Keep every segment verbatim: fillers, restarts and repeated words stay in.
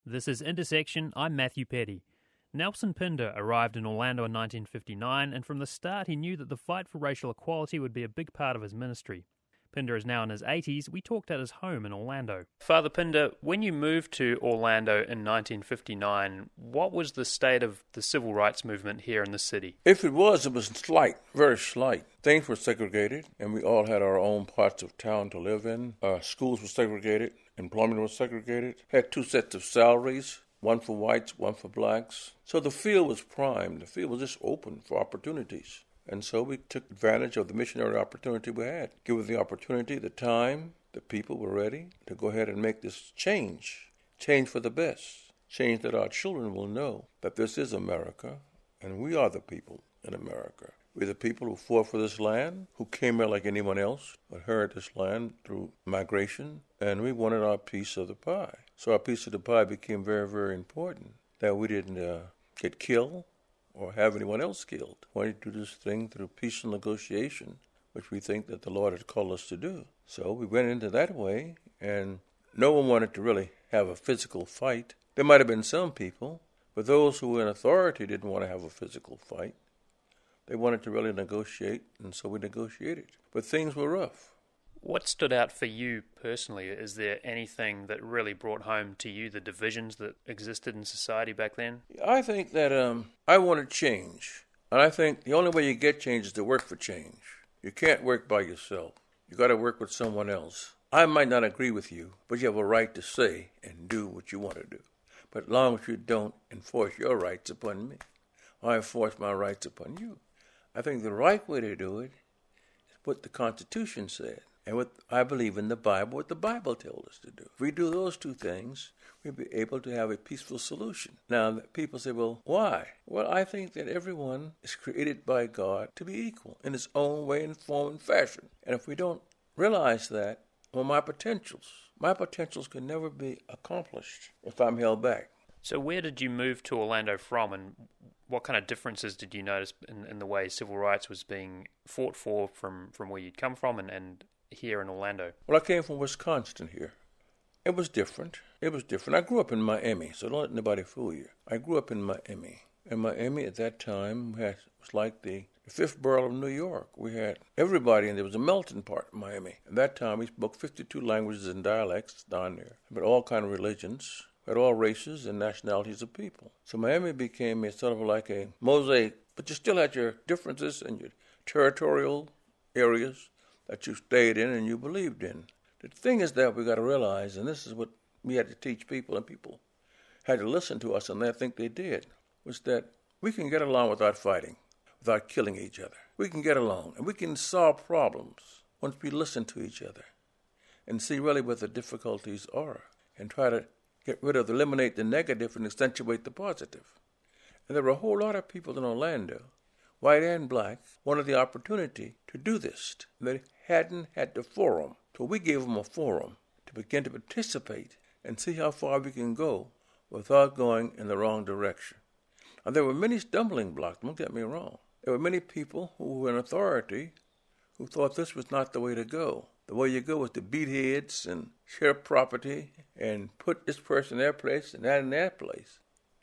This is Intersection. I'm Matthew Petty. Nelson Pinder arrived in Orlando in nineteen fifty-nine, and from the start he knew that the fight for racial equality would be a big part of his ministry. Pinder is now in his eighties. We talked at his home in Orlando. Father Pinder, when you moved to Orlando in nineteen fifty-nine, what was the state of the civil rights movement here in the city? If it was, it was slight, very slight. Things were segregated, and we all had our own parts of town to live in. Uh, schools were segregated. Employment was segregated. Had two sets of salaries, one for whites, one for blacks. So the field was primed. The field was just open for opportunities. And so we took advantage of the missionary opportunity we had. Given the opportunity, the time, the people were ready to go ahead and make this change. Change for the best. Change that our children will know that this is America, and we are the people in America. We're the people who fought for this land, who came here like anyone else, but inherited this land through migration, and we wanted our piece of the pie. So our piece of the pie became very, very important, that we didn't uh, get killed or have anyone else killed. We wanted to do this thing through peaceful negotiation, which we think that the Lord had called us to do. So we went into that way, and no one wanted to really have a physical fight. There might have been some people, but those who were in authority didn't want to have a physical fight. They wanted to really negotiate, and so we negotiated. But things were rough. What stood out for you personally? Is there anything that really brought home to you the divisions that existed in society back then? I think that um, I wanted change. And I think the only way you get change is to work for change. You can't work by yourself. You got to work with someone else. I might not agree with you, but you have a right to say and do what you want to do. But as long as you don't enforce your rights upon me, I enforce my rights upon you. I think the right way to do it is what the Constitution said, and what I believe in the Bible, what the Bible tells us to do. If we do those two things, we'll be able to have a peaceful solution. Now, people say, well, why? Well, I think that everyone is created by God to be equal in his own way and form and fashion. And if we don't realize that, well, my potentials, my potentials can never be accomplished if I'm held back. So where did you move to Orlando from, and what kind of differences did you notice in, in the way civil rights was being fought for from, from where you'd come from and, and here in Orlando? Well, I came from Wisconsin here. It was different. It was different. I grew up in Miami, so don't let anybody fool you. I grew up in Miami. And Miami at that time had, was like the, the fifth borough of New York. We had everybody, and there was a melting pot in Miami. At that time, we spoke fifty-two languages and dialects down there, but all kind of religions. At all races and nationalities of people. So Miami became a sort of like a mosaic, but you still had your differences and your territorial areas that you stayed in and you believed in. The thing is that we got to realize, and this is what we had to teach people, and people had to listen to us, and I think they did, was that we can get along without fighting, without killing each other. We can get along, and we can solve problems once we listen to each other and see really what the difficulties are and try to get rid of, eliminate the negative and accentuate the positive. And there were a whole lot of people in Orlando, white and black, wanted the opportunity to do this. They hadn't had the forum. So we gave them a forum to begin to participate and see how far we can go without going in the wrong direction. And there were many stumbling blocks, don't get me wrong. There were many people who were in authority who thought this was not the way to go. The way you go is to beat heads and share property and put this person in their place and that in their place.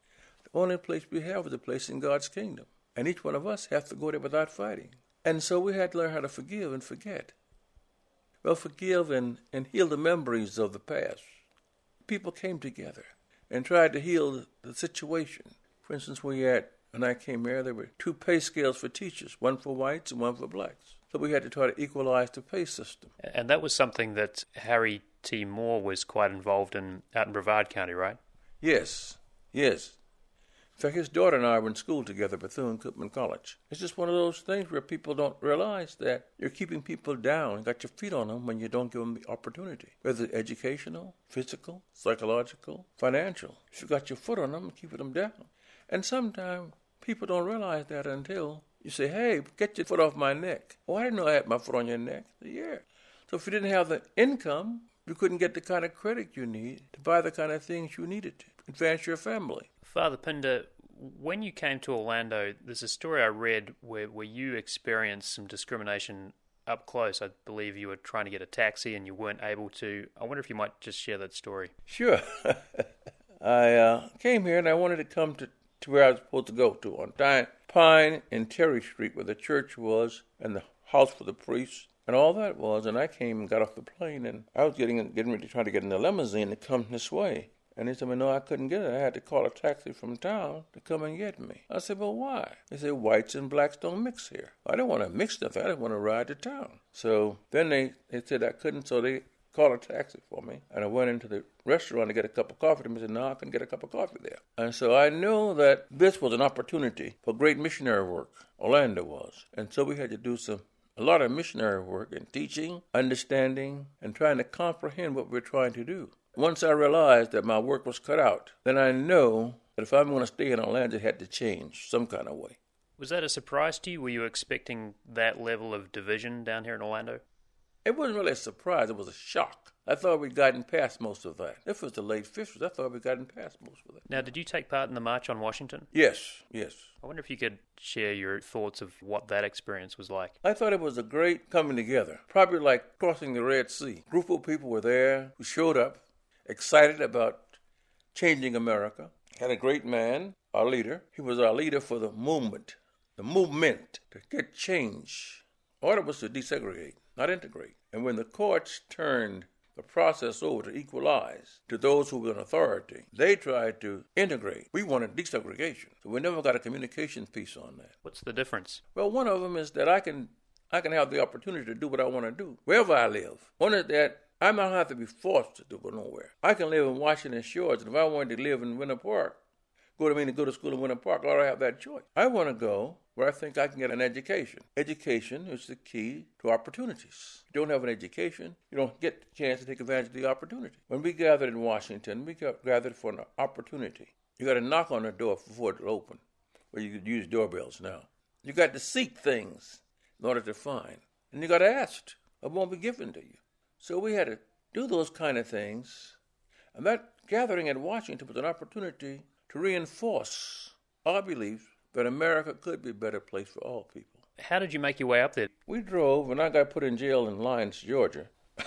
The only place we have is a place in God's kingdom. And each one of us has to go there without fighting. And so we had to learn how to forgive and forget. Well, forgive and, and heal the memories of the past. People came together and tried to heal the situation. For instance, when, you had, when I came here, there were two pay scales for teachers, one for whites and one for blacks. So we had to try to equalize the pay system. And that was something that Harry T. Moore was quite involved in out in Brevard County, right? Yes, yes. In fact, his daughter and I were in school together at Bethune-Cookman College. It's just one of those things where people don't realize that you're keeping people down, got your feet on them when you don't give them the opportunity, whether educational, physical, psychological, financial. If you got your foot on them, keep them down. And sometimes people don't realize that until you say, hey, get your foot off my neck. Oh, I didn't know I had my foot on your neck. Yeah. So if you didn't have the income, you couldn't get the kind of credit you need to buy the kind of things you needed to advance your family. Father Pinder, when you came to Orlando, there's a story I read where, where you experienced some discrimination up close. I believe you were trying to get a taxi and you weren't able to. I wonder if you might just share that story. Sure. I uh, came here and I wanted to come to, to where I was supposed to go to, on Pine and Terry Street, where the church was and the house for the priest and all that was. And I came and got off the plane, and I was getting getting ready to try to get in the limousine to come this way. And they said, well, no, I couldn't get it. I had to call a taxi from town to come and get me. I said, well, why? They said, whites and blacks don't mix here. I didn't want to mix nothing. I didn't want to ride to town. So then they, they said I couldn't, so they called a taxi for me. And I went into the restaurant to get a cup of coffee. They said, no, I couldn't get a cup of coffee there. And so I knew that this was an opportunity for great missionary work. Orlando was. And so we had to do some a lot of missionary work in teaching, understanding, and trying to comprehend what we're trying to do. Once I realized that my work was cut out, then I know that if I'm going to stay in Orlando, it had to change some kind of way. Was that a surprise to you? Were you expecting that level of division down here in Orlando? It wasn't really a surprise. It was a shock. I thought we'd gotten past most of that. This was the late fifties. I thought we'd gotten past most of that. Now, did you take part in the March on Washington? Yes, yes. I wonder if you could share your thoughts of what that experience was like. I thought it was a great coming together, probably like crossing the Red Sea. A group of people were there who showed up, excited about changing America. Had a great man, our leader. He was our leader for the movement, the movement to get change. Order was to desegregate, not integrate. And when the courts turned the process over to equalize to those who were in authority, they tried to integrate. We wanted desegregation. So we never got a communication piece on that. What's the difference? Well, one of them is that I can I can have the opportunity to do what I want to do, wherever I live. One is that I don't have to be forced to do it nowhere. I can live in Washington Shores, and if I wanted to live in Winter Park, go to me to go to school in Winter Park, I ought to have that choice. I want to go where I think I can get an education. Education is the key to opportunities. If you don't have an education, you don't get the chance to take advantage of the opportunity. When we gathered in Washington, we got gathered for an opportunity. You got to knock on the door before it open, or you could use doorbells now. You got to seek things in order to find, and you got to ask. It won't be given to you. So we had to do those kind of things, and that gathering at Washington was an opportunity to reinforce our belief that America could be a better place for all people. How did you make your way up there? We drove, and I got put in jail in Lyons, Georgia.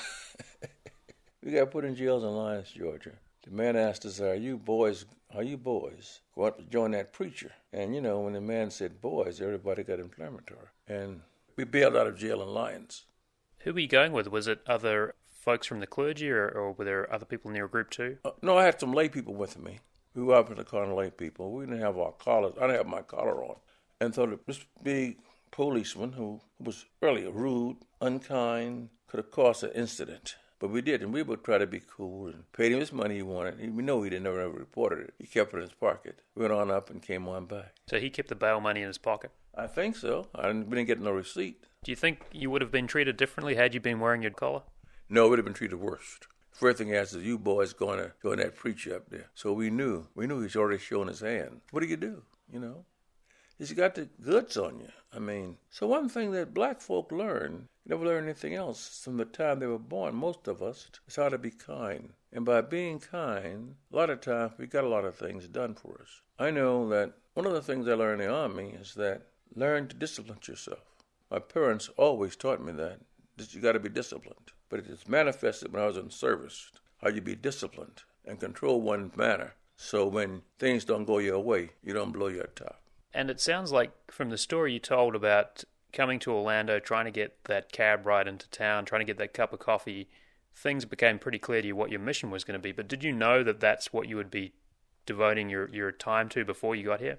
We got put in jail in Lyons, Georgia. The man asked us, are you boys, are you boys going to join that preacher? And, you know, when the man said boys, everybody got inflammatory. And we bailed out of jail in Lyons. Who were you going with? Was it other folks from the clergy, or, or were there other people in your group too? Uh, no, I had some lay people with me. We were up in the corner lay people. We didn't have our collars. I didn't have my collar on. And so this big policeman who was really rude, unkind, could have caused an incident. But we did, and we would try to be cool and paid him his money he wanted. We know he didn't never ever reported it. He kept it in his pocket. We went on up and came on back. So he kept the bail money in his pocket? I think so. I didn't, we didn't get no receipt. Do you think you would have been treated differently had you been wearing your collar? No, we'd have been treated worse. First thing he asked is, you boys going to join that preacher up there. So we knew. We knew he's already shown his hand. What do you do, you know? He's got the goods on you. I mean, so one thing that black folk learn, never learn anything else from the time they were born, most of us, is how to be kind. And by being kind, a lot of times we got a lot of things done for us. I know that one of the things I learned in the Army is that learn to discipline yourself. My parents always taught me that, that you got to be disciplined. But it is manifested when I was in service, how you be disciplined and control one's manner. So when things don't go your way, you don't blow your top. And it sounds like from the story you told about coming to Orlando, trying to get that cab ride into town, trying to get that cup of coffee, things became pretty clear to you what your mission was going to be. But did you know that that's what you would be devoting your, your time to before you got here?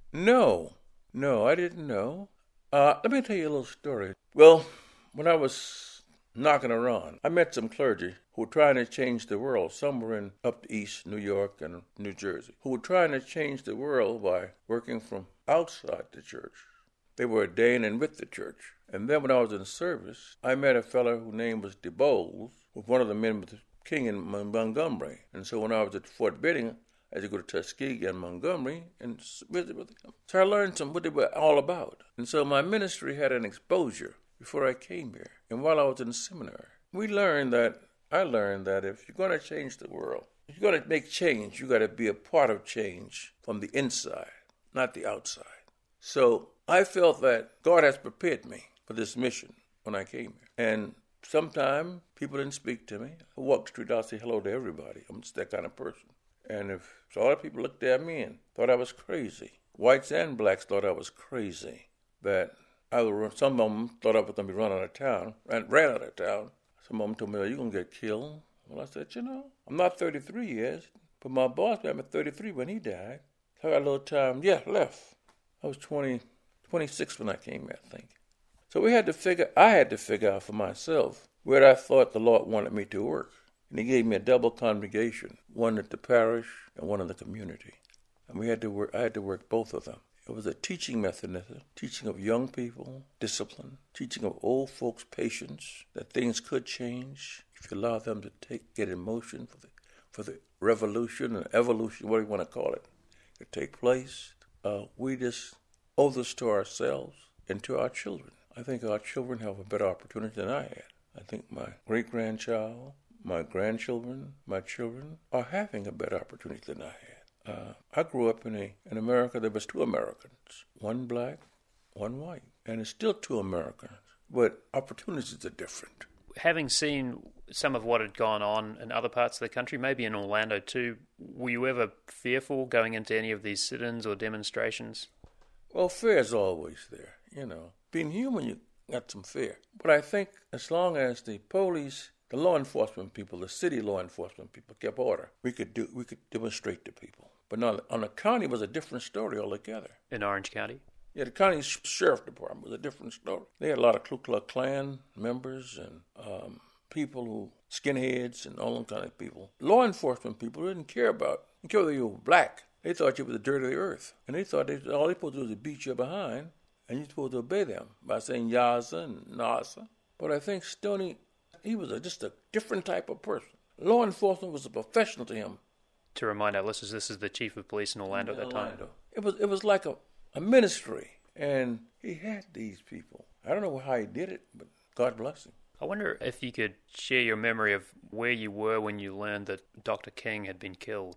No. No, I didn't know. Uh, let me tell you a little story. Well, when I was knocking around, I met some clergy who were trying to change the world, somewhere in up east, New York and New Jersey, who were trying to change the world by working from outside the church. They were ordained and with the church. And then when I was in service, I met a fellow whose name was DeBowles, who was one of the men with the king in Montgomery. And so when I was at Fort Benning, I had to go to Tuskegee and Montgomery and visit with them. So I learned some what they were all about. And so my ministry had an exposure before I came here. And while I was in seminary, we learned that, I learned that if you're going to change the world, if you're going to make change, you got to be a part of change from the inside, not the outside. So I felt that God has prepared me for this mission when I came here. And sometimes people didn't speak to me. I walked the street, I'll say hello to everybody. I'm just that kind of person. And if so, a lot of people looked at me and thought I was crazy. Whites and blacks thought I was crazy. But I was, some of them thought I was going to be run out of town, and ran out of town. Some of them told me, "Are you going to get killed?" Well, I said, you know, I'm not thirty-three years, but my boss was thirty-three when he died. So I got a little time, yeah, left. I was twenty, twenty-six when I came here, I think. So we had to figure, I had to figure out for myself where I thought the Lord wanted me to work. And he gave me a double congregation, one at the parish and one in the community. And we had to work, I had to work both of them. It was a teaching mechanism, teaching of young people discipline, teaching of old folks patience, that things could change if you allow them to take get in motion for the for the revolution and evolution, what do you want to call it, to take place. Uh, we just owe this to ourselves and to our children. I think our children have a better opportunity than I had. I think my great-grandchild, my grandchildren, my children are having a better opportunity than I had. Uh, I grew up in a in America. There was two Americans, one black, one white, and it's still two Americans, but opportunities are different. Having seen some of what had gone on in other parts of the country, maybe in Orlando too, were you ever fearful going into any of these sit-ins or demonstrations? Well, fear is always there, you know. Being human, you got some fear. But I think as long as the police, the law enforcement people, the city law enforcement people kept order, we could do we could demonstrate to people. But on, on the county, it was a different story altogether. In Orange County? Yeah, the county sheriff department was a different story. They had a lot of Ku Klux Klan members and um, people who, skinheads and all them kind of people. Law enforcement people didn't care about, didn't care whether you were black. They thought you were the dirt of the earth. And they thought they, all they supposed to do was beat you behind, and you're supposed to obey them by saying Yaza and Nasa. But I think Stoney, he was a, just a different type of person. Law enforcement was a professional to him. To remind our listeners, this is the chief of police in Orlando in at that Orlando. time. It was, it was like a... a ministry, and he had these people. I don't know how he did it, but God bless him. I wonder if you could share your memory of where you were when you learned that Doctor King had been killed.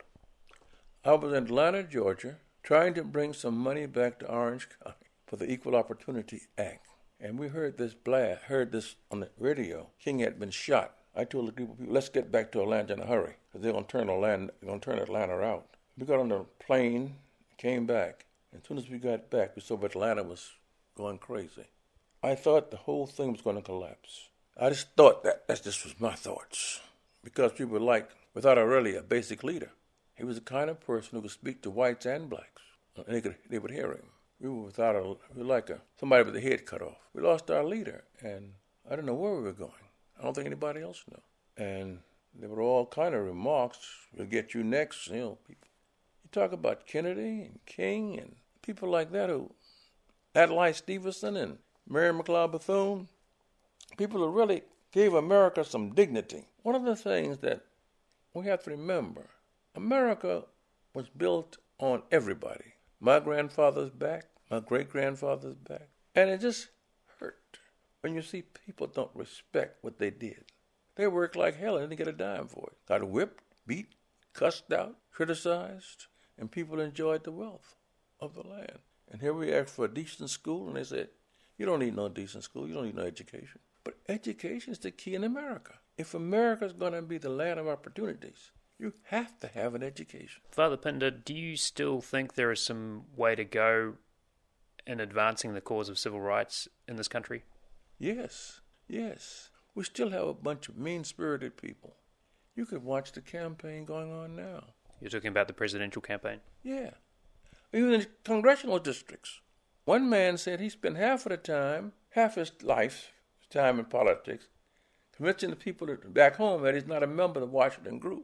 I was in Atlanta, Georgia, trying to bring some money back to Orange County for the Equal Opportunity Act. And we heard this blast, heard this on the radio. King had been shot. I told a group of people, let's get back to Atlanta in a hurry, because they're going to turn Atlanta, they're going to turn Atlanta out. We got on the plane, came back. As soon as we got back, we saw Atlanta was going crazy. I thought the whole thing was going to collapse. I just thought that. That just was my thoughts. Because we were like, without a really a basic leader. He was the kind of person who could speak to whites and blacks. And they could, they would hear him. We were without a, we were like a, somebody with the head cut off. We lost our leader, and I didn't know where we were going. I don't think anybody else knew. And there were all kind of remarks. We'll get you next, you know, people. You talk about Kennedy and King and people like that who, Adlai Stevenson and Mary McLeod Bethune, people who really gave America some dignity. One of the things that we have to remember, America was built on everybody. My grandfather's back, my great-grandfather's back. And it just hurt when you see people don't respect what they did. They worked like hell and didn't get a dime for it. Got whipped, beat, cussed out, criticized, and people enjoyed the wealth of the land. And here we asked for a decent school, and they said, you don't need no decent school, you don't need no education. But education is the key in America. If America's going to be the land of opportunities, you have to have an education. Father Pinder, do you still think there is some way to go in advancing the cause of civil rights in this country? Yes, yes. We still have a bunch of mean-spirited people. You could watch the campaign going on now. You're talking about the presidential campaign? Yeah. Even in congressional districts. One man said he spent half of the time, half his life, his time in politics, convincing the people back home that he's not a member of the Washington group.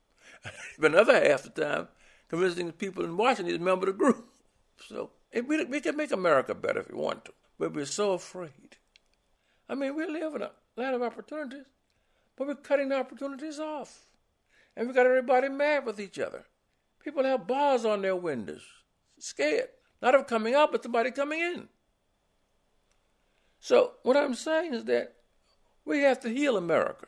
But another half the time, convincing the people in Washington he's a member of the group. So it, we, we can make America better if we want to, but we're so afraid. I mean, we live in a land of opportunities, but we're cutting the opportunities off. And we got everybody mad with each other. People have bars on their windows, scared. Not of coming out, but somebody coming in. So what I'm saying is that we have to heal America.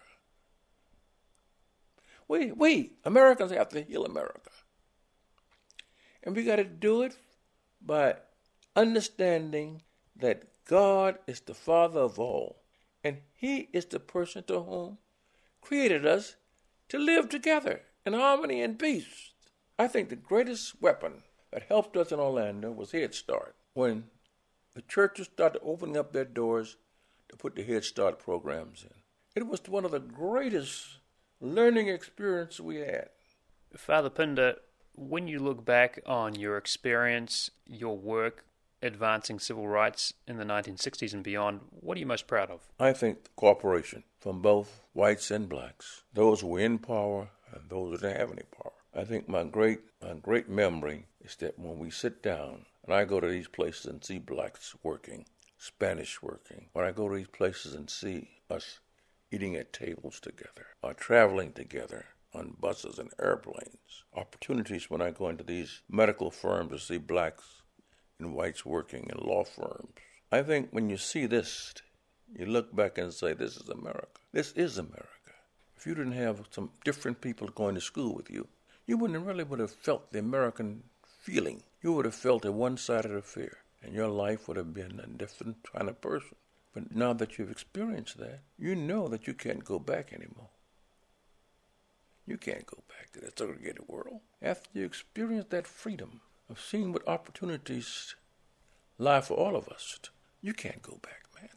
We, we, Americans have to heal America. And we got to do it by understanding that God is the Father of all. And He is the person to whom created us to live together in harmony and peace. I think the greatest weapon that helped us in Orlando was Head Start. When the churches started opening up their doors to put the Head Start programs in, it was one of the greatest learning experiences we had. Father Pinder, when you look back on your experience, your work advancing civil rights in the nineteen sixties and beyond, what are you most proud of? I think the cooperation from both whites and blacks, those who were in power and those who didn't have any power. I think my great, my great memory is that when we sit down, and I go to these places and see blacks working, Spanish working, when I go to these places and see us eating at tables together, or traveling together on buses and airplanes, opportunities when I go into these medical firms to see blacks and whites working in law firms. I think when you see this, you look back and say, this is America. This is America. If you didn't have some different people going to school with you, you wouldn't really would have felt the American feeling. You would have felt a one-sided affair, and your life would have been a different kind of person. But now that you've experienced that, you know that you can't go back anymore. You can't go back to that segregated world. After you experience that freedom of seeing what opportunities lie for all of us, you can't go back, man.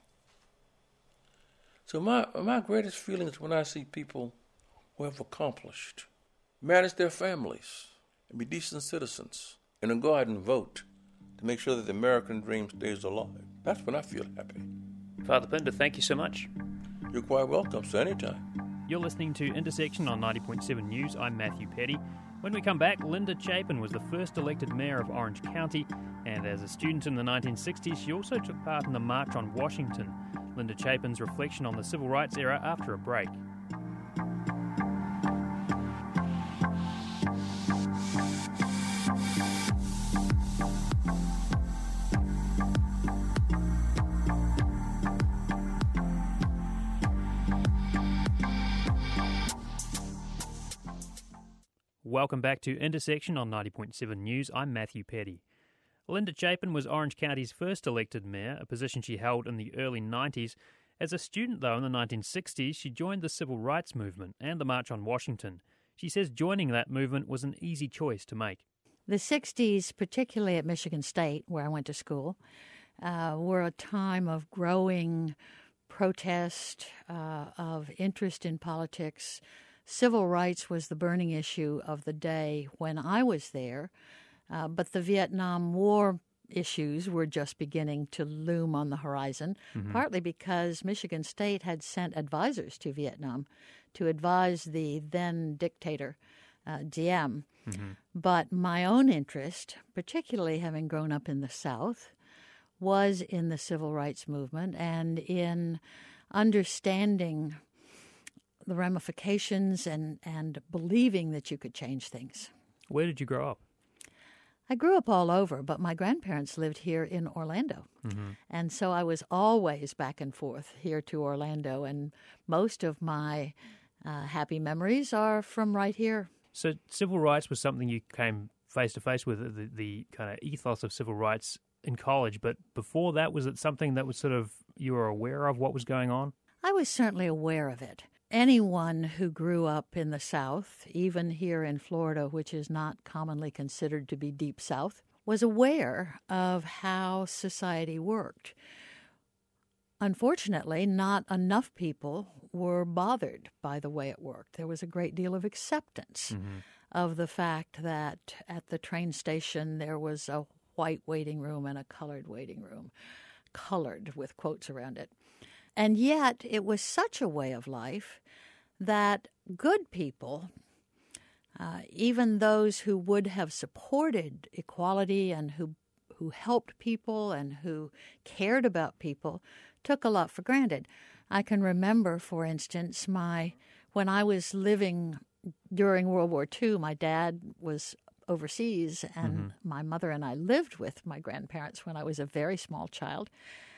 So my my greatest feeling is when I see people who have accomplished, manage their families, and be decent citizens, and then go out and vote to make sure that the American dream stays alive. That's when I feel happy. Father Pinder, thank you so much. You're quite welcome, so anytime. You're listening to Intersection on ninety point seven News. I'm Matthew Petty. When we come back, Linda Chapin was the first elected mayor of Orange County, and as a student in the nineteen sixties, she also took part in the March on Washington. Linda Chapin's reflection on the civil rights era after a break. Welcome back to Intersection on ninety point seven News. I'm Matthew Petty. Linda Chapin was Orange County's first elected mayor, a position she held in the early nineties. As a student, though, in the nineteen sixties, she joined the civil rights movement and the March on Washington. She says joining that movement was an easy choice to make. The sixties, particularly at Michigan State, where I went to school, uh, were a time of growing protest, uh, of interest in politics. Civil rights was the burning issue of the day when I was there, uh, but the Vietnam War issues were just beginning to loom on the horizon, mm-hmm. partly because Michigan State had sent advisors to Vietnam to advise the then dictator, uh, Diem. Mm-hmm. But my own interest, particularly having grown up in the South, was in the civil rights movement and in understanding the ramifications and, and believing that you could change things. Where did you grow up? I grew up all over, but my grandparents lived here in Orlando. Mm-hmm. And so I was always back and forth here to Orlando, and most of my uh, happy memories are from right here. So civil rights was something you came face-to-face with, the, the kind of ethos of civil rights in college, but before that, was it something that was sort of, you were aware of what was going on? I was certainly aware of it. Anyone who grew up in the South, even here in Florida, which is not commonly considered to be deep South, was aware of how society worked. Unfortunately, not enough people were bothered by the way it worked. There was a great deal of acceptance mm-hmm. of the fact that at the train station there was a white waiting room and a colored waiting room, colored with quotes around it. And yet it was such a way of life that good people, uh, even those who would have supported equality and who who helped people and who cared about people, took a lot for granted. I can remember, for instance, my when I was living during World War Two, my dad was overseas, and mm-hmm. my mother and I lived with my grandparents when I was a very small child.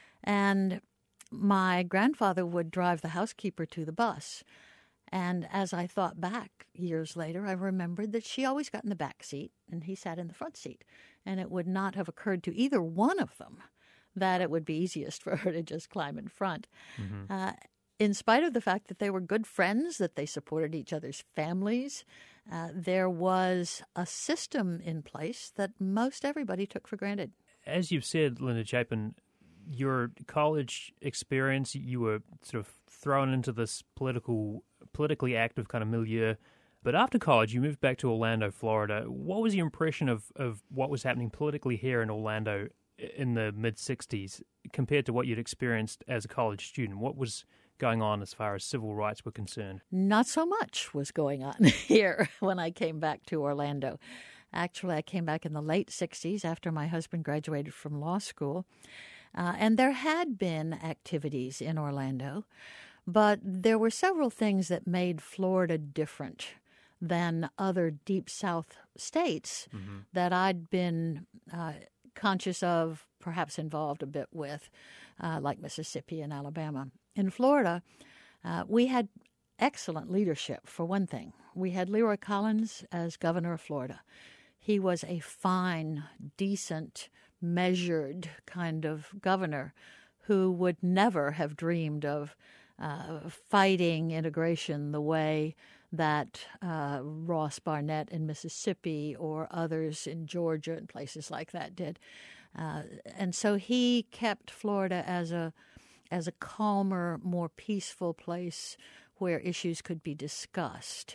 And my grandfather would drive the housekeeper to the bus. And as I thought back years later, I remembered that she always got in the back seat and he sat in the front seat. And it would not have occurred to either one of them that it would be easiest for her to just climb in front. Mm-hmm. Uh, in spite of the fact that they were good friends, that they supported each other's families, uh, there was a system in place that most everybody took for granted. As you've said, Linda Chapin, your college experience, you were sort of thrown into this political, politically active kind of milieu. But after college, you moved back to Orlando, Florida. What was your impression of, of what was happening politically here in Orlando in the mid-sixties compared to what you'd experienced as a college student? What was going on as far as civil rights were concerned? Not so much was going on here when I came back to Orlando. Actually, I came back in the late sixties after my husband graduated from law school. Uh, and there had been activities in Orlando, but there were several things that made Florida different than other Deep South states mm-hmm. that I'd been uh, conscious of, perhaps involved a bit with, uh, like Mississippi and Alabama. In Florida, uh, we had excellent leadership, for one thing. We had Leroy Collins as governor of Florida. He was a fine, decent, measured kind of governor who would never have dreamed of uh, fighting integration the way that uh, Ross Barnett in Mississippi or others in Georgia and places like that did. Uh, and so he kept Florida as a as a calmer, more peaceful place where issues could be discussed.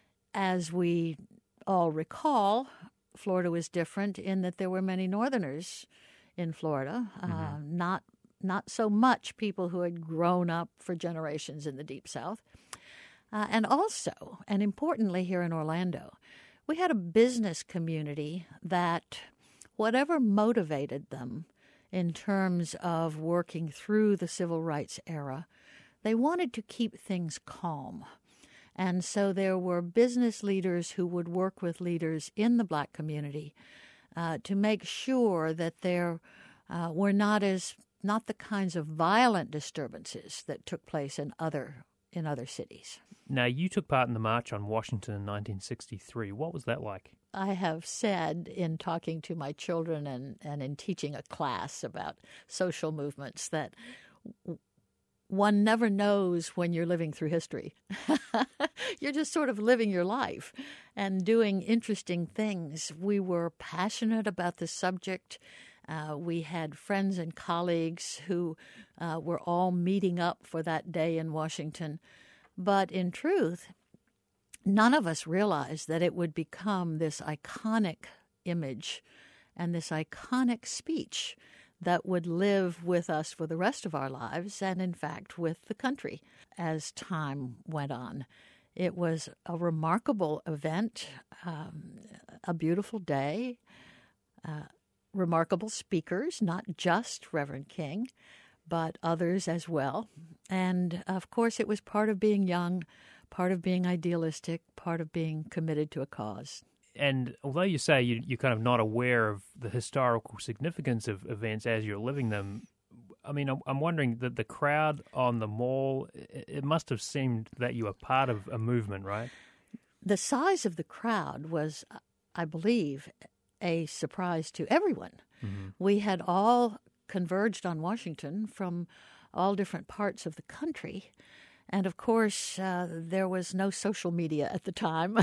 As we all recall, Florida was different in that there were many Northerners in Florida, mm-hmm. uh, not not so much people who had grown up for generations in the Deep South. Uh, and also, and importantly here in Orlando, we had a business community that whatever motivated them in terms of working through the civil rights era, they wanted to keep things calm. And so there were business leaders who would work with leaders in the black community uh, to make sure that there uh, were not as not the kinds of violent disturbances that took place in other in other cities. Now, you took part in the March on Washington in nineteen sixty-three. What was that like? I have said in talking to my children and, and in teaching a class about social movements that one never knows when you're living through history. You're just sort of living your life and doing interesting things. We were passionate about the subject. Uh, we had friends and colleagues who uh, were all meeting up for that day in Washington. But in truth, none of us realized that it would become this iconic image and this iconic speech that would live with us for the rest of our lives and, in fact, with the country as time went on. It was a remarkable event, um, a beautiful day, uh, remarkable speakers, not just Reverend King, but others as well. And, of course, it was part of being young, part of being idealistic, part of being committed to a cause. And although you say you, you're kind of not aware of the historical significance of events as you're living them, I mean, I'm wondering that the crowd on the mall, it must have seemed that you were part of a movement, right? The size of the crowd was, I believe, a surprise to everyone. Mm-hmm. We had all converged on Washington from all different parts of the country. And, of course, uh, there was no social media at the time.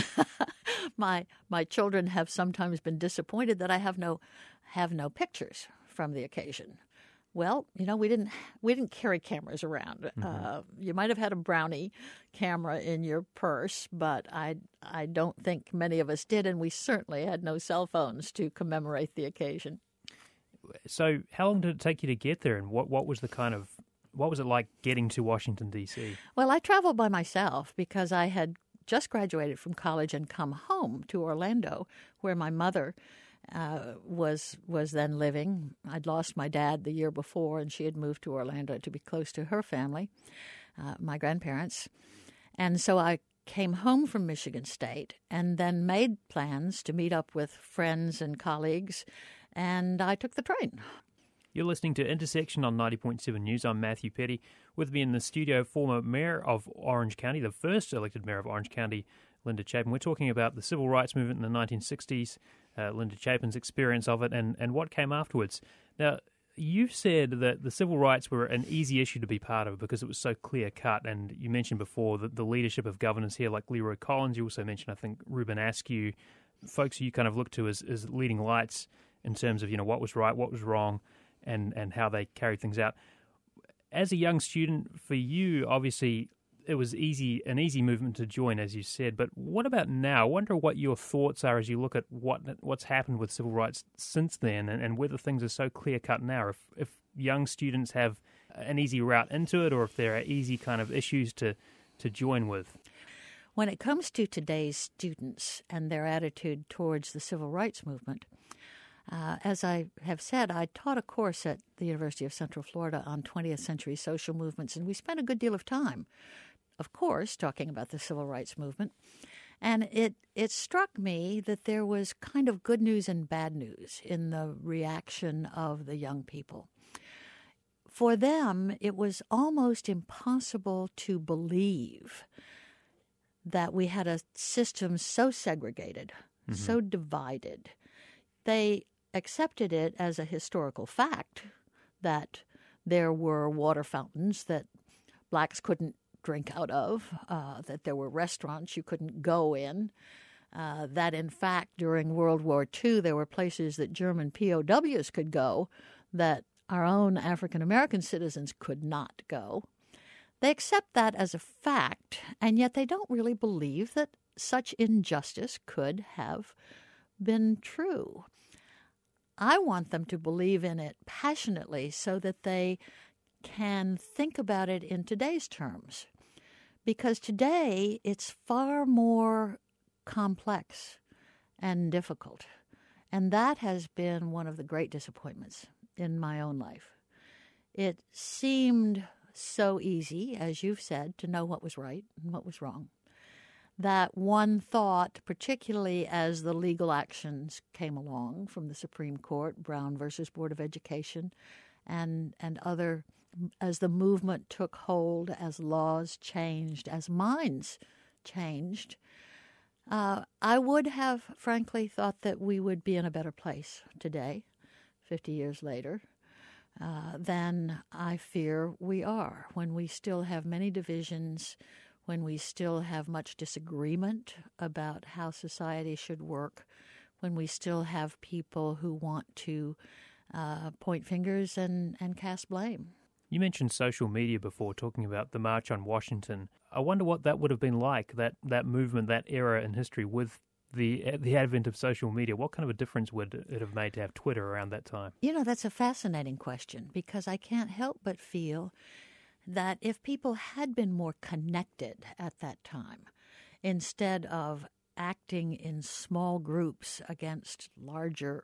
my my children have sometimes been disappointed that I have no have no pictures from the occasion. Well, you know, we didn't we didn't carry cameras around. Mm-hmm. Uh, you might have had a Brownie camera in your purse, but I I don't think many of us did, and we certainly had no cell phones to commemorate the occasion. So, how long did it take you to get there, and what what was the kind of What was it like getting to Washington, D C? Well, I traveled by myself because I had just graduated from college and come home to Orlando, where my mother uh, was was then living. I'd lost my dad the year before, and she had moved to Orlando to be close to her family, uh, my grandparents. And so I came home from Michigan State and then made plans to meet up with friends and colleagues, and I took the train. You're listening to Intersection on ninety point seven News. I'm Matthew Petty. With me in the studio, former mayor of Orange County, the first elected mayor of Orange County, Linda Chapin. We're talking about the civil rights movement in the nineteen sixties, uh, Linda Chapin's experience of it, and, and what came afterwards. Now, You've said that the civil rights were an easy issue to be part of because it was so clear-cut, and you mentioned before that the leadership of governors here like Leroy Collins, you also mentioned, I think, Reuben Askew, folks who you kind of look to as, as leading lights in terms of, you know, what was right, what was wrong, and, and how they carried things out. As a young student, for you, obviously, it was easy an easy movement to join, as you said. But what about now? I wonder what your thoughts are as you look at what what's happened with civil rights since then, and, and whether things are so clear cut now. If if young students have an easy route into it, or if there are easy kind of issues to to join with. When it comes to today's students and their attitude towards the civil rights movement, Uh, as I have said, I taught a course at the University of Central Florida on twentieth century social movements, and we spent a good deal of time, of course, talking about the civil rights movement. And it, it struck me that there was kind of good news and bad news in the reaction of the young people. For them, it was almost impossible to believe that we had a system so segregated, mm-hmm. so divided. They accepted it as a historical fact that there were water fountains that blacks couldn't drink out of, uh, that there were restaurants you couldn't go in, uh, that in fact during World War Two there were places that German P O Ws could go that our own African American citizens could not go. They accept that as a fact, and yet they don't really believe that such injustice could have been true. I want them to believe in it passionately so that they can think about it in today's terms. Because today it's far more complex and difficult. And that has been one of the great disappointments in my own life. It seemed so easy, as you've said, to know what was right and what was wrong, that one thought, particularly as the legal actions came along from the Supreme Court, Brown versus Board of Education, and and other, as the movement took hold, as laws changed, as minds changed, uh, I would have, frankly, thought that we would be in a better place today, fifty years later, uh, than I fear we are, when we still have many divisions, when we still have much disagreement about how society should work, when we still have people who want to uh, point fingers and, and cast blame. You mentioned social media before, talking about the March on Washington. I wonder what that would have been like, that, that movement, that era in history with the the advent of social media. What kind of a difference would it have made to have Twitter around that time? You know, that's a fascinating question, because I can't help but feel that if people had been more connected at that time, instead of acting in small groups against larger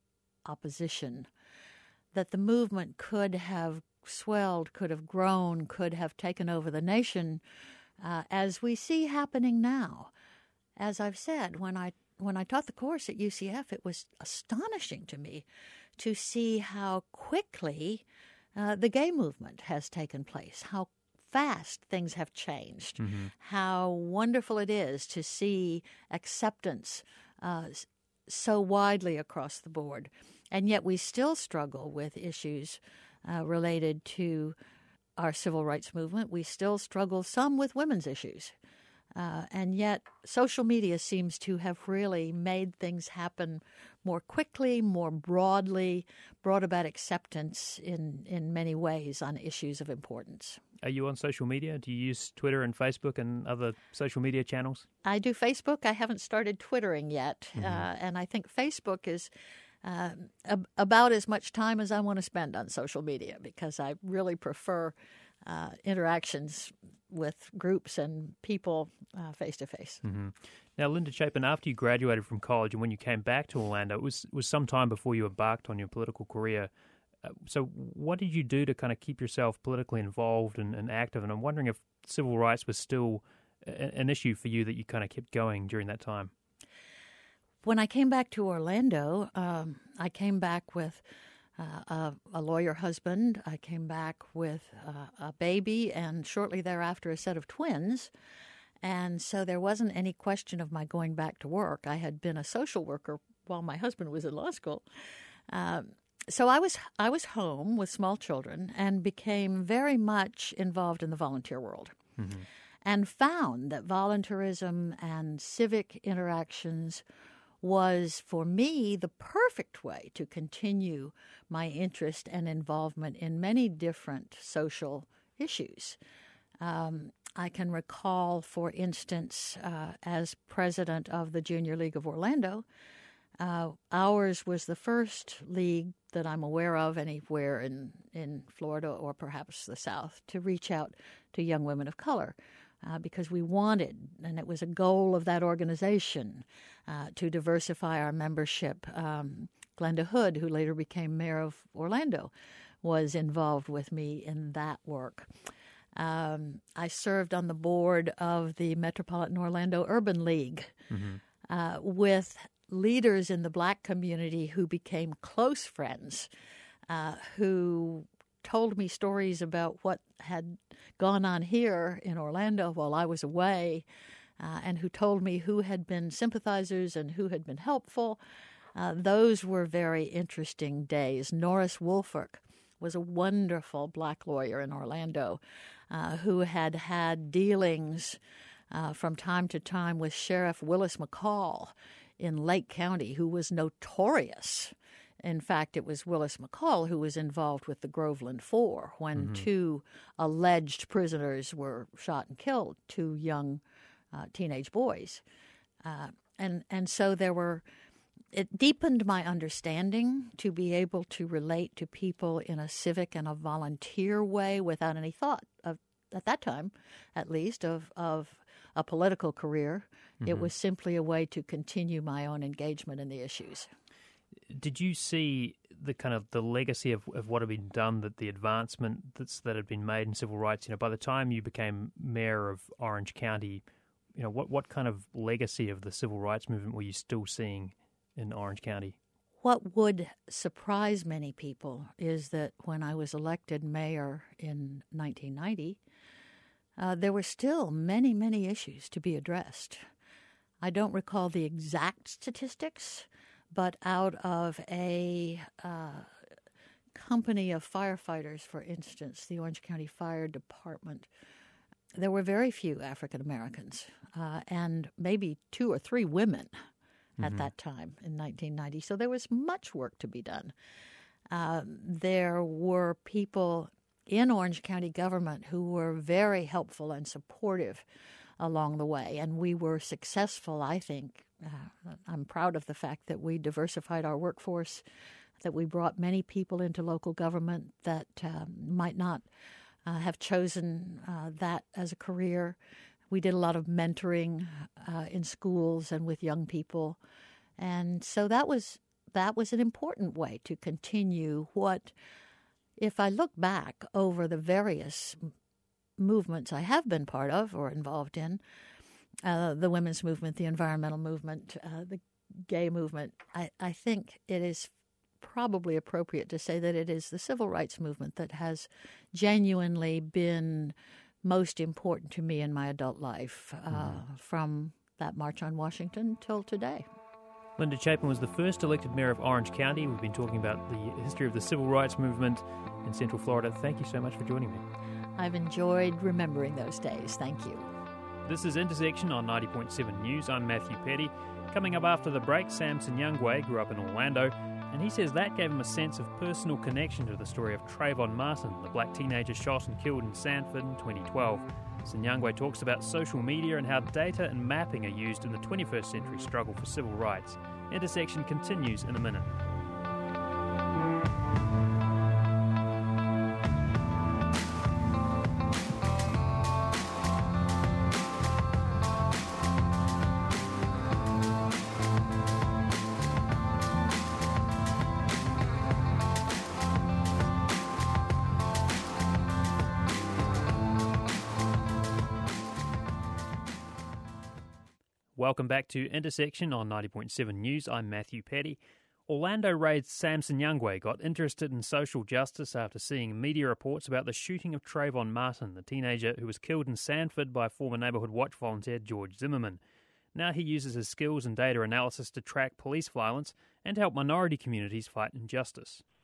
opposition, that the movement could have swelled, could have grown, could have taken over the nation, uh, as we see happening now. As I've said, when I when I taught the course at U C F, it was astonishing to me to see how quickly Uh, the gay movement has taken place, how fast things have changed, mm-hmm. how wonderful it is to see acceptance uh, so widely across the board. And yet we still struggle with issues uh, related to our civil rights movement. We still struggle some with women's issues. Uh, and yet social media seems to have really made things happen more quickly, more broadly, brought about acceptance in, in many ways on issues of importance. Are you on social media? Do you use Twitter and Facebook and other social media channels? I do Facebook. I haven't started Twittering yet. Mm-hmm. Uh, and I think Facebook is uh, ab- about as much time as I want to spend on social media, because I really prefer uh, interactions with groups and people uh, face-to-face. Mm-hmm. Now, Linda Chapin, after you graduated from college and when you came back to Orlando, it was, was some time before you embarked on your political career. Uh, so what did you do to kind of keep yourself politically involved and, and active? And I'm wondering if civil rights was still a, an issue for you that you kind of kept going during that time. When I came back to Orlando, um, I came back with Uh, a, a lawyer husband. I came back with uh, a baby, and shortly thereafter a set of twins. And so there wasn't any question of my going back to work. I had been a social worker while my husband was in law school. Um, so I was I was home with small children and became very much involved in the volunteer world, mm-hmm. and found that volunteerism and civic interactions was, for me, the perfect way to continue my interest and involvement in many different social issues. Um, I can recall, for instance, uh, as president of the Junior League of Orlando, uh, ours was the first league that I'm aware of anywhere in, in Florida or perhaps the South to reach out to young women of color. Uh, because we wanted, and it was a goal of that organization, uh, to diversify our membership. Um, Glenda Hood, who later became mayor of Orlando, was involved with me in that work. Um, I served on the board of the Metropolitan Orlando Urban League, mm-hmm. uh, with leaders in the black community who became close friends, uh, who told me stories about what had gone on here in Orlando while I was away, uh, and who told me who had been sympathizers and who had been helpful. Uh, those were very interesting days. Norris Woolfolk was a wonderful black lawyer in Orlando uh, who had had dealings uh, from time to time with Sheriff Willis McCall in Lake County, who was notorious. In fact, it was Willis McCall who was involved with the Groveland Four when mm-hmm. two alleged prisoners were shot and killed, two young uh, teenage boys. Uh, and and so there were, it deepened my understanding to be able to relate to people in a civic and a volunteer way without any thought of, at that time, at least, of, of a political career. Mm-hmm. It was simply a way to continue my own engagement in the issues. Did you see the kind of the legacy of, of what had been done, that the advancement that's, that had been made in civil rights? You know, by the time you became mayor of Orange County, you know, what, what kind of legacy of the civil rights movement were you still seeing in Orange County? What would surprise many people is that when I was elected mayor in nineteen ninety, uh, there were still many, many issues to be addressed. I don't recall the exact statistics, but out of a uh, company of firefighters, for instance, the Orange County Fire Department, there were very few African Americans uh, and maybe two or three women at mm-hmm. that time in nineteen ninety. So there was much work to be done. Uh, there were people in Orange County government who were very helpful and supportive along the way, and we were successful, I think. Uh, I'm proud of the fact that we diversified our workforce, that we brought many people into local government that uh, might not uh, have chosen uh, that as a career. We did a lot of mentoring uh, in schools and with young people, and so that was that was an important way to continue what, if I look back over the various movements I have been part of or involved in, uh, the women's movement, the environmental movement, uh, the gay movement, I, I think it is probably appropriate to say that it is the civil rights movement that has genuinely been most important to me in my adult life, uh, mm. from that March on Washington till today. Linda Chapin was the first elected mayor of Orange County. We've been talking about the history of the civil rights movement in Central Florida. Thank you so much for joining me. I've enjoyed remembering those days. Thank you. This is Intersection on ninety point seven News. I'm Matthew Petty. Coming up after the break, Samson Youngway grew up in Orlando, and he says that gave him a sense of personal connection to the story of Trayvon Martin, the black teenager shot and killed in Sanford in twenty twelve. Youngway talks about social media and how data and mapping are used in the twenty-first century struggle for civil rights. Intersection continues in a minute. Welcome back to Intersection on ninety point seven News. I'm Matthew Petty. Orlando raised Samson Youngway got interested in social justice after seeing media reports about the shooting of Trayvon Martin, the teenager who was killed in Sanford by former Neighbourhood Watch volunteer George Zimmerman. Now he uses his skills in data analysis to track police violence and help minority communities fight injustice.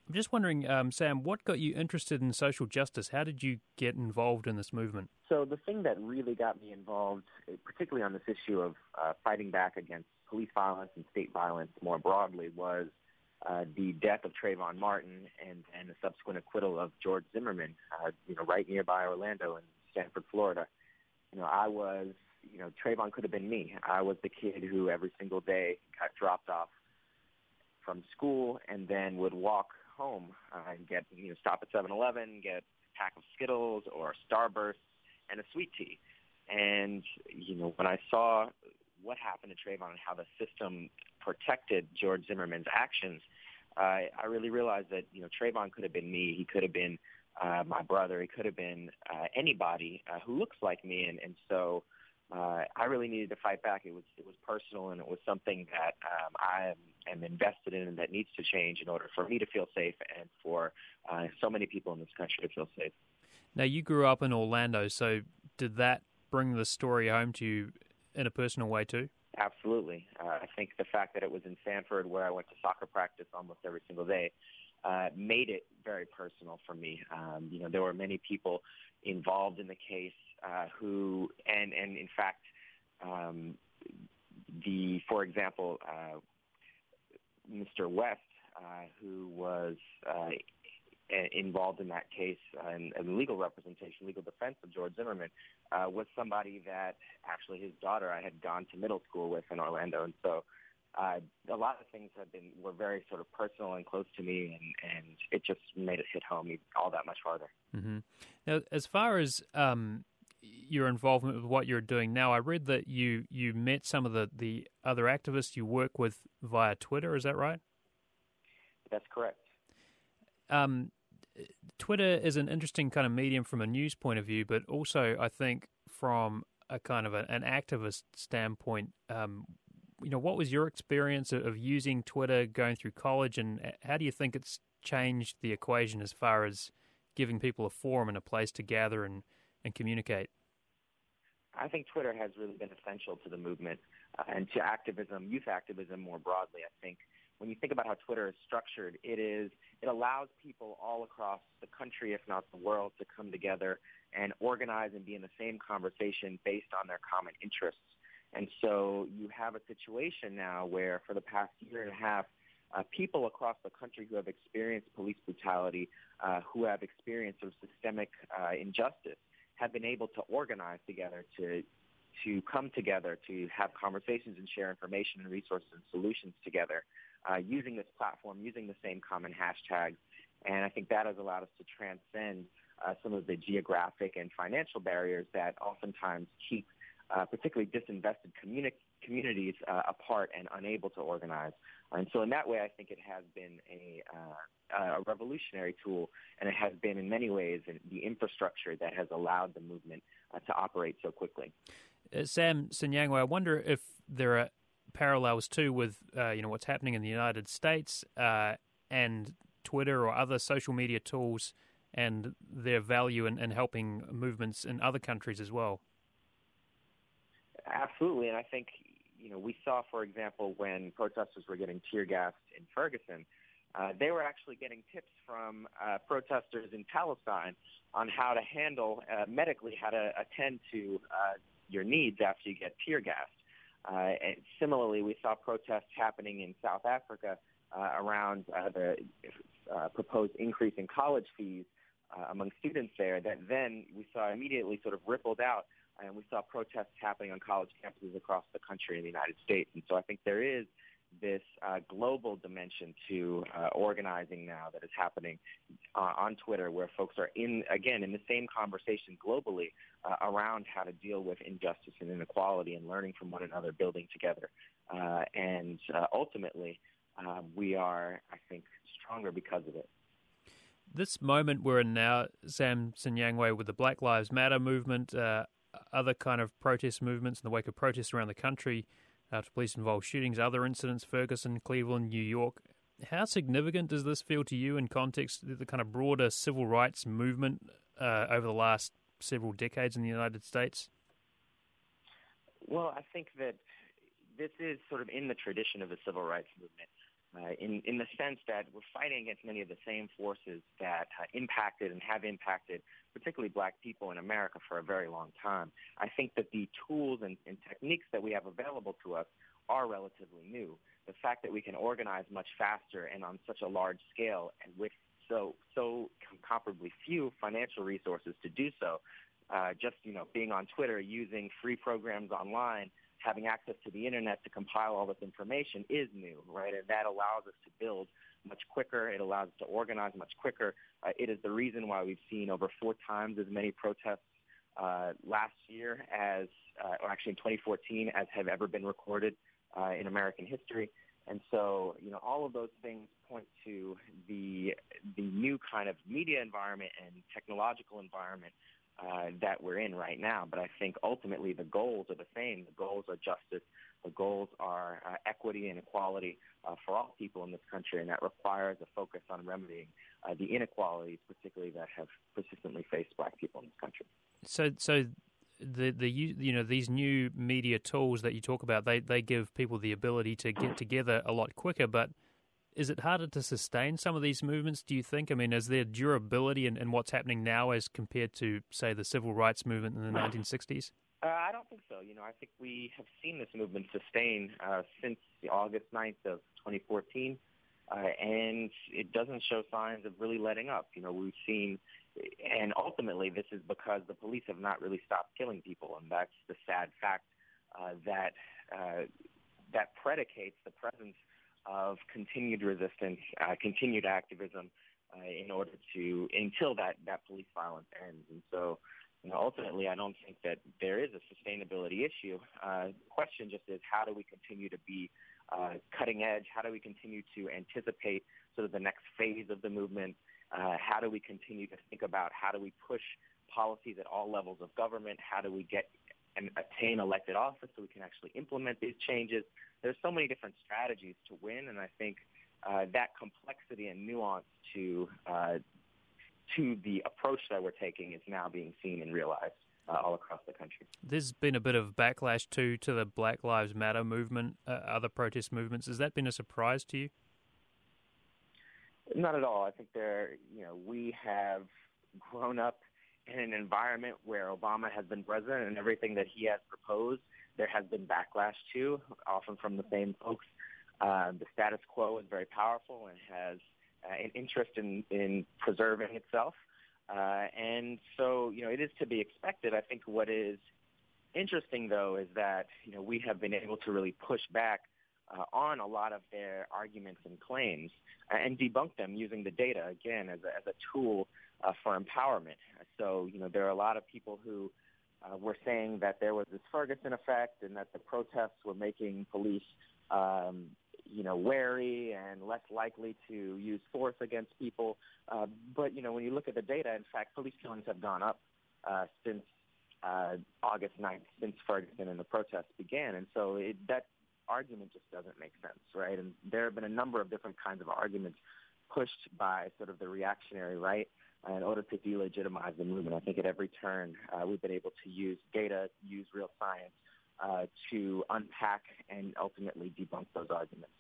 I'm just wondering, um, Sam, what got you interested in social justice? How did you get involved in this movement? So the thing that really got me involved, particularly on this issue of uh, fighting back against police violence and state violence more broadly, was uh, the death of Trayvon Martin and, and the subsequent acquittal of George Zimmerman, uh, you know, right nearby Orlando in Stanford, Florida. You know, I was, you know, Trayvon could have been me. I was the kid who every single day got dropped off from school and then would walk home uh, and get, you know, stop at seven eleven, get a pack of Skittles or Starburst and a sweet tea. And, you know, when I saw what happened to Trayvon and how the system protected George Zimmerman's actions, uh, I really realized that, you know, Trayvon could have been me. He could have been uh, my brother. He could have been uh, anybody uh, who looks like me. And, and so uh, I really needed to fight back. It was it was personal, and it was something that um, I am, am invested in and that needs to change in order for me to feel safe and for uh, so many people in this country to feel safe. Now, you grew up in Orlando, so did that bring the story home to you in a personal way too? Absolutely. Uh, I think the fact that it was in Sanford, where I went to soccer practice almost every single day, uh, made it very personal for me. Um, you know, there were many people involved in the case uh, who, and, and in fact, um, the, for example, uh, Mister West, uh, who was uh, involved in that case uh, and, and legal representation, legal defense of George Zimmerman, uh, was somebody that actually his daughter I had gone to middle school with in Orlando. And so uh, a lot of things have been were very sort of personal and close to me, and, and it just made it hit home all that much harder. Mm-hmm. Now, as far as um, your involvement with what you're doing now, I read that you, you met some of the, the other activists you work with via Twitter. Is that right? That's correct. Um, Twitter is an interesting kind of medium from a news point of view, but also I think from a kind of a, an activist standpoint. Um, you know, what was your experience of, of using Twitter going through college, and how do you think it's changed the equation as far as giving people a forum and a place to gather and, and communicate? I think Twitter has really been essential to the movement uh, and to activism, youth activism more broadly. I think when you think about how Twitter is structured, it is it allows people all across the country, if not the world, to come together and organize and be in the same conversation based on their common interests. And so you have a situation now where for the past year and a half, uh, people across the country who have experienced police brutality, uh, who have experienced sort of systemic uh, injustice, have been able to organize together to to come together, to have conversations and share information and resources and solutions together uh, using this platform, using the same common hashtags. And I think that has allowed us to transcend uh, some of the geographic and financial barriers that oftentimes keep uh, particularly disinvested communi- communities uh, apart and unable to organize. And so in that way, I think it has been a, uh, a revolutionary tool, and it has been in many ways the infrastructure that has allowed the movement uh, to operate so quickly. Uh, Sam Sinyangwe, I wonder if there are parallels too with uh, you know what's happening in the United States uh, and Twitter or other social media tools and their value in, in helping movements in other countries as well. Absolutely, and I think you know we saw, for example, when protesters were getting tear gassed in Ferguson, uh, they were actually getting tips from uh, protesters in Palestine on how to handle uh, medically, how to attend to uh, your needs after you get tear gassed. Uh, and similarly, we saw protests happening in South Africa uh, around uh, the uh, proposed increase in college fees uh, among students there that then we saw immediately sort of rippled out, and we saw protests happening on college campuses across the country in the United States. And so I think there is this uh, global dimension to uh, organizing now that is happening uh, on Twitter, where folks are in, again, in the same conversation globally uh, around how to deal with injustice and inequality and learning from one another, building together. Uh, and uh, ultimately, uh, we are, I think, stronger because of it. This moment we're in now, Sam Sinyangwe, with the Black Lives Matter movement, uh, other kind of protest movements in the wake of protests around the country, after police-involved shootings, other incidents, Ferguson, Cleveland, New York. How significant does this feel to you in context of the kind of broader civil rights movement uh, over the last several decades in the United States? Well, I think that this is sort of in the tradition of the civil rights movement. uh, in, in the sense that we're fighting against many of the same forces that uh, impacted and have impacted particularly black people in America for a very long time. I think that the tools and, and techniques that we have available to us are relatively new. The fact that we can organize much faster and on such a large scale and with so so comparably few financial resources to do so, uh, just you know being on Twitter, using free programs online, having access to the internet to compile all this information is new, right? And that allows us to build much quicker. It allows us to organize much quicker. Uh, it is the reason why we've seen over four times as many protests uh, last year as, uh, or actually in twenty fourteen, as have ever been recorded uh, in American history. And so, you know, all of those things point to the the new kind of media environment and technological environment uh, that we're in right now. But I think ultimately the goals are the same. The goals are justice. The goals are uh, equity and equality uh, for all people in this country, and that requires a focus on remedying uh, the inequalities, particularly that have persistently faced black people in this country. So, so the the you know these new media tools that you talk about, they they give people the ability to get together a lot quicker. But is it harder to sustain some of these movements, do you think? I mean, is there durability in, in what's happening now as compared to, say, the civil rights movement in the nineteen sixties? Uh, I don't think so. You know, I think we have seen this movement sustain uh, since August ninth of twenty fourteen, uh, and it doesn't show signs of really letting up. You know, we've seen, and ultimately this is because the police have not really stopped killing people, and that's the sad fact uh, that uh, that predicates the presence of continued resistance, uh, continued activism uh, in order to, until that, that police violence ends. And so, you know, ultimately, I don't think that there is a sustainability issue. Uh, the question just is, how do we continue to be uh, cutting edge? How do we continue to anticipate sort of the next phase of the movement? Uh, how do we continue to think about how do we push policies at all levels of government? How do we get and attain elected office so we can actually implement these changes? There's so many different strategies to win, and I think uh, that complexity and nuance to uh, to the approach that we're taking is now being seen and realized uh, all across the country. There's been a bit of backlash, too, to the Black Lives Matter movement, uh, other protest movements. Has that been a surprise to you? Not at all. I think there, you know, we have grown up in an environment where Obama has been president, and everything that he has proposed, there has been backlash to, often from the same folks. Uh, the status quo is very powerful and has uh, an interest in, in preserving itself. Uh, and so, you know, it is to be expected. I think what is interesting, though, is that, you know, we have been able to really push back uh, on a lot of their arguments and claims uh, and debunk them using the data, again, as a, as a tool uh, for empowerment. So, you know, there are a lot of people who uh, were saying that there was this Ferguson effect and that the protests were making police um, you know, wary and less likely to use force against people. Uh, but, you know, when you look at the data, in fact, police killings have gone up uh, since uh, August ninth, since Ferguson and the protests began. And so it, that argument just doesn't make sense, right? And there have been a number of different kinds of arguments pushed by sort of the reactionary right uh, in order to delegitimize the movement. I think at every turn uh, we've been able to use data, use real science, Uh, to unpack and ultimately debunk those arguments.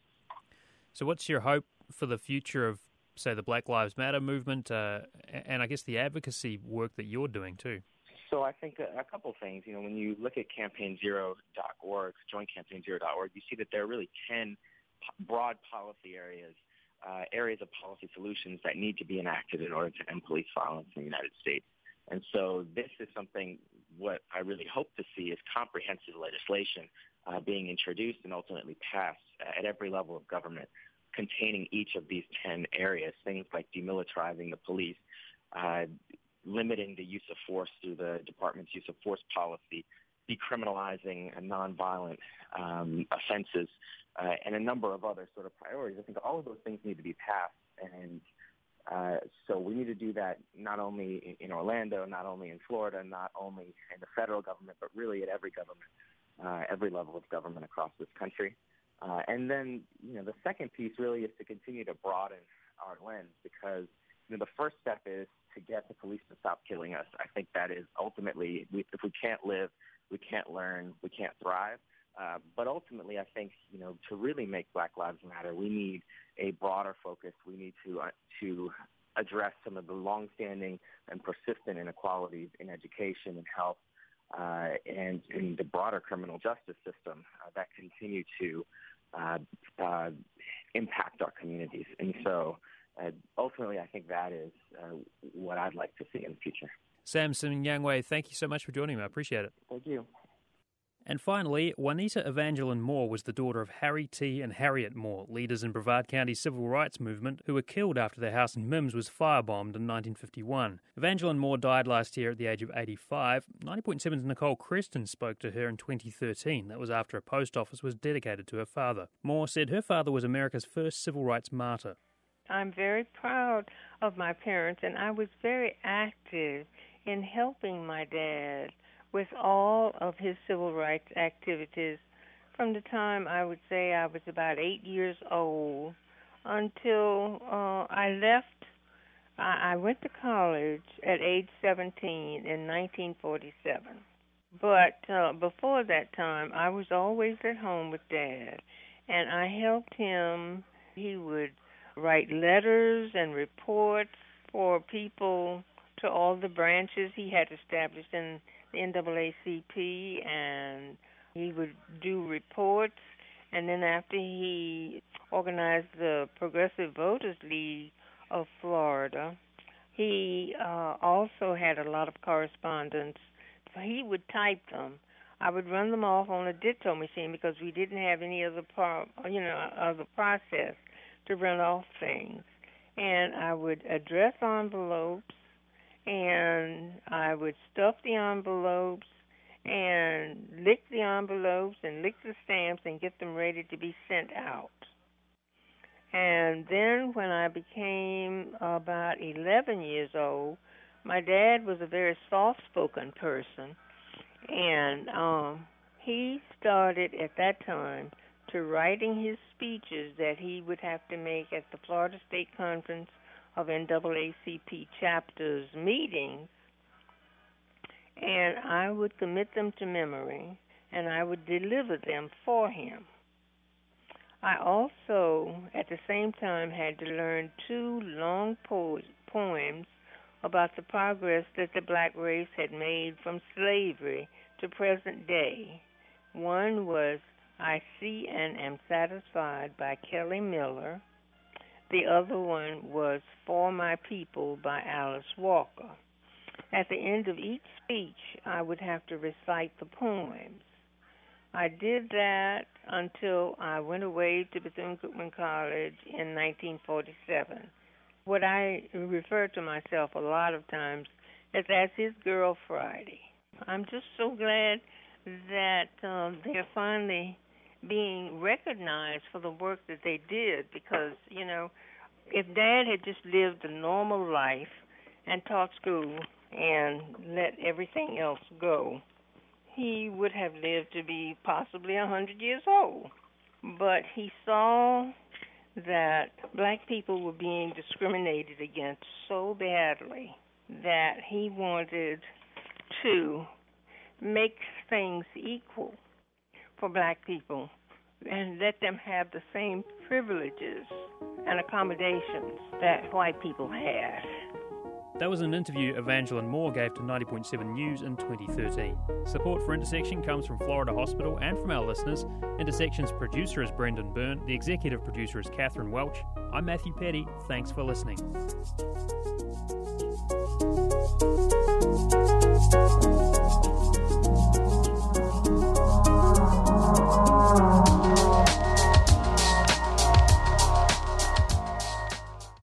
So what's your hope for the future of, say, the Black Lives Matter movement uh, and I guess the advocacy work that you're doing too? So I think a, a couple things. You know, when you look at campaign zero dot org, join campaign zero dot org, you see that there are really ten p- broad policy areas, uh, areas of policy solutions that need to be enacted in order to end police violence in the United States. And so this is something, what I really hope to see is comprehensive legislation uh, being introduced and ultimately passed at every level of government containing each of these ten areas, things like demilitarizing the police, uh, limiting the use of force through the department's use of force policy, decriminalizing nonviolent um, offenses, uh, and a number of other sort of priorities. I think all of those things need to be passed, and Uh, so we need to do that not only in Orlando, not only in Florida, not only in the federal government, but really at every government, uh, every level of government across this country. Uh, and then, you know, the second piece really is to continue to broaden our lens because, you know, the first step is to get the police to stop killing us. I think that is ultimately, we, if we can't live, we can't learn, we can't thrive. Uh, but ultimately, I think, you know, to really make Black Lives Matter, we need a broader focus. We need to uh, to address some of the longstanding and persistent inequalities in education and health uh, and in the broader criminal justice system uh, that continue to uh, uh, impact our communities. And so uh, ultimately, I think that is uh, what I'd like to see in the future. Sam Simnyangwe, thank you so much for joining me. I appreciate it. Thank you. And finally, Juanita Evangeline Moore was the daughter of Harry T. and Harriet Moore, leaders in Brevard County's civil rights movement, who were killed after their house in Mims was firebombed in nineteen fifty-one. Evangeline Moore died last year at the age of eighty-five. ninety point seven's Nicole Creston spoke to her in twenty thirteen. That was after a post office was dedicated to her father. Moore said her father was America's first civil rights martyr. I'm very proud of my parents, and I was very active in helping my dad with all of his civil rights activities from the time I would say I was about eight years old until uh, I left. I, I went to college at age seventeen in nineteen forty-seven. But uh, before that time, I was always at home with Dad, and I helped him. He would write letters and reports for people to all the branches he had established in the N double A C P, and he would do reports. And then after he organized the Progressive Voters League of Florida, he uh, also had a lot of correspondence. So he would type them. I would run them off on a ditto machine because we didn't have any other, pro- you know, other process to run off things. And I would address envelopes, and I would stuff the envelopes and lick the envelopes and lick the stamps and get them ready to be sent out. And then when I became about eleven years old, my dad was a very soft-spoken person, and um, he started at that time to writing his speeches that he would have to make at the Florida State Conference of N double A C P chapters meetings, and I would commit them to memory, and I would deliver them for him. I also, at the same time, had to learn two long po- poems about the progress that the black race had made from slavery to present day. One was I See and Am Satisfied by Kelly Miller. The other one was For My People by Alice Walker. At the end of each speech, I would have to recite the poems. I did that until I went away to Bethune-Cookman College in nineteen forty-seven. What I refer to myself a lot of times is as his Girl Friday. I'm just so glad that um, they're finally being recognized for the work that they did, because, you know, if Dad had just lived a normal life and taught school and let everything else go, he would have lived to be possibly one hundred years old. But he saw that black people were being discriminated against so badly that he wanted to make things equal for black people and let them have the same privileges and accommodations that white people had. That was an interview Evangeline Moore gave to ninety point seven News in twenty thirteen. Support for Intersection comes from Florida Hospital and from our listeners. Intersection's producer is Brendan Byrne. The executive producer is Catherine Welch. I'm Matthew Petty. Thanks for listening. Thank you.